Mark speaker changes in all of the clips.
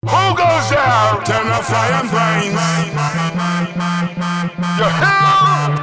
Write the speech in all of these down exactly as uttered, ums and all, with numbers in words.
Speaker 1: Who goes there? Turn off fire and brains. You hear?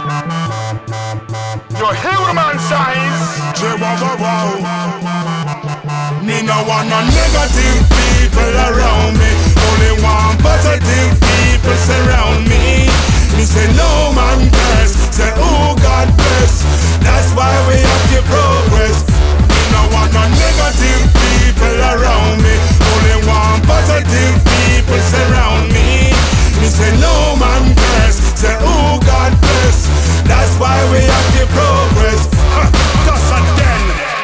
Speaker 1: You hear the man size? J-wow-wow-wow. Me no want no negative people around me. Only one positive people surround me. Me say no man curse. Say oh God bless. That's why we have to progress. Me no want no negative people around me. Only one positive people surround me. Me say no man curse. Say oh God bless. That's why we have to progress. Huh, just a den.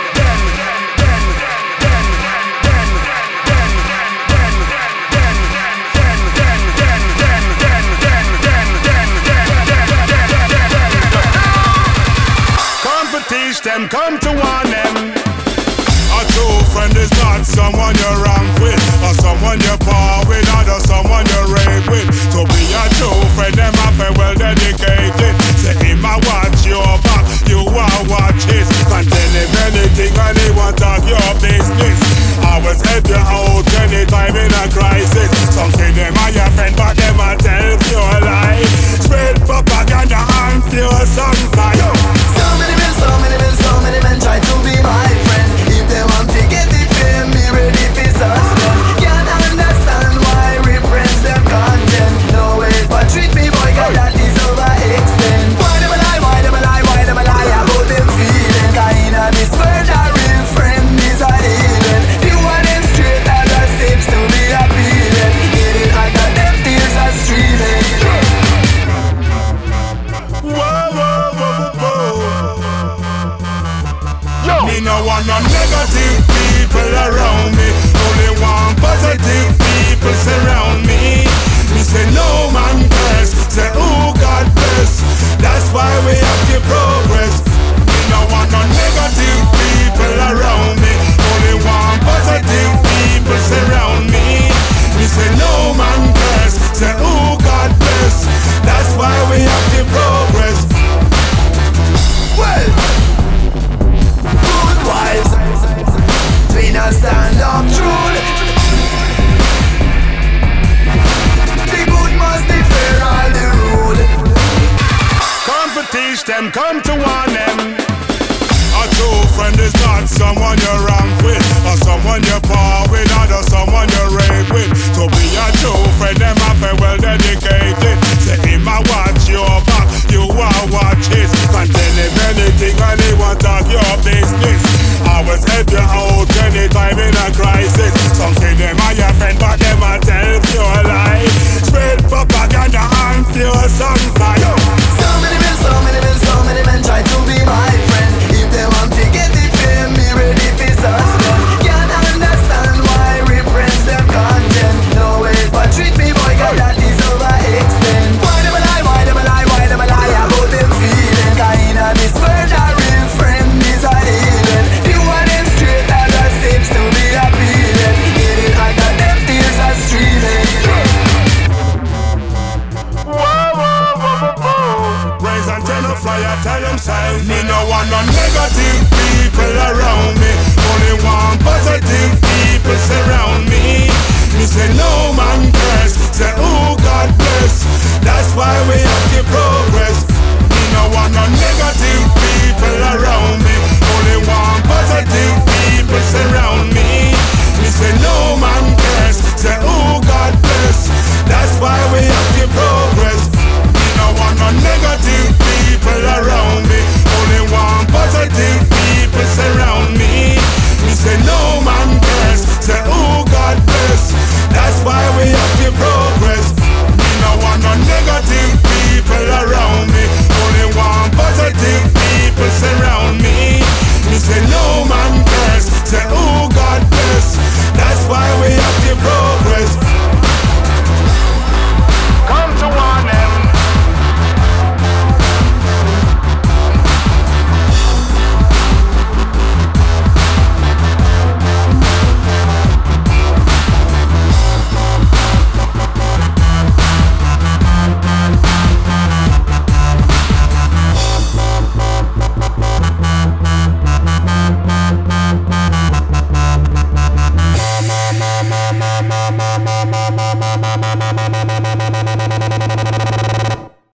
Speaker 1: Teach them, come to warn them. A true friend is not someone you rank with, or someone you par with, or someone you rave with. To be a true friend, them have been well dedicated. Say him a watch your back, you are watch his. Can tell him anything and he want talk your business. Always help you out anytime in a crisis. Some say them are your friend, but them a tell you a lie. Spread propaganda and fuel sunfire.
Speaker 2: So many men, so many men, so many men try to be my friend. If they want to get it, fame, be ready for suspend. Can't understand why reference them content. No way, but treat me boy, cause that is overextend. Why them a lie, why them a lie, why them a lie about them feeling? Cause in a this world a real friend is a healing. You want them straight as a seems to be appealing. Get it, I got them tears are streaming.
Speaker 1: Me no want no negative people around me. Only one positive people surround me. Me say no man curse. Say oh God bless. That's why we have to progress. Me no want no negative people around me. Only one positive people surround me. Me say no man curse. Say oh God bless. That's why we have to progress.
Speaker 2: Well, wise, we not stand up true. The good must declare all the rule.
Speaker 1: Come to teach them, come to warn them. A true friend is not someone you rank with, or someone you par with, or someone you rave with. To be a true friend, them have been well dedicated. Say him a watch your back, you are watch his. Can tell him anything and he want talk your business. Always help you out anytime in a crisis. Some say them are your friend, but them a tell you a lie. Spread propaganda and fuel sunfire.
Speaker 2: So many men, so many men, so many men try to be my friend. If they want to get it, fame, be ready for suspend. Can't understand why reference them content. No way, but treat me boy, cause that is overextend. Why them a lie, why them a lie, why them a lie about them feeling? Cause in a this world a real friend is a healing. You want them straight as a seems to be appealing. Get it, I got them tears are streaming.
Speaker 1: Raise and tell a fire, tell them sign. Me no want no negative people around me. Only one positive people surround me. Me say no man curse. Say oh God bless. That's why we have to progress. Me no want no negative people around me. Only one positive people surround me. Me say no man curse. Say oh God bless. That's why we have to progress. Me no want no negative people around me. Only one positive people surround me.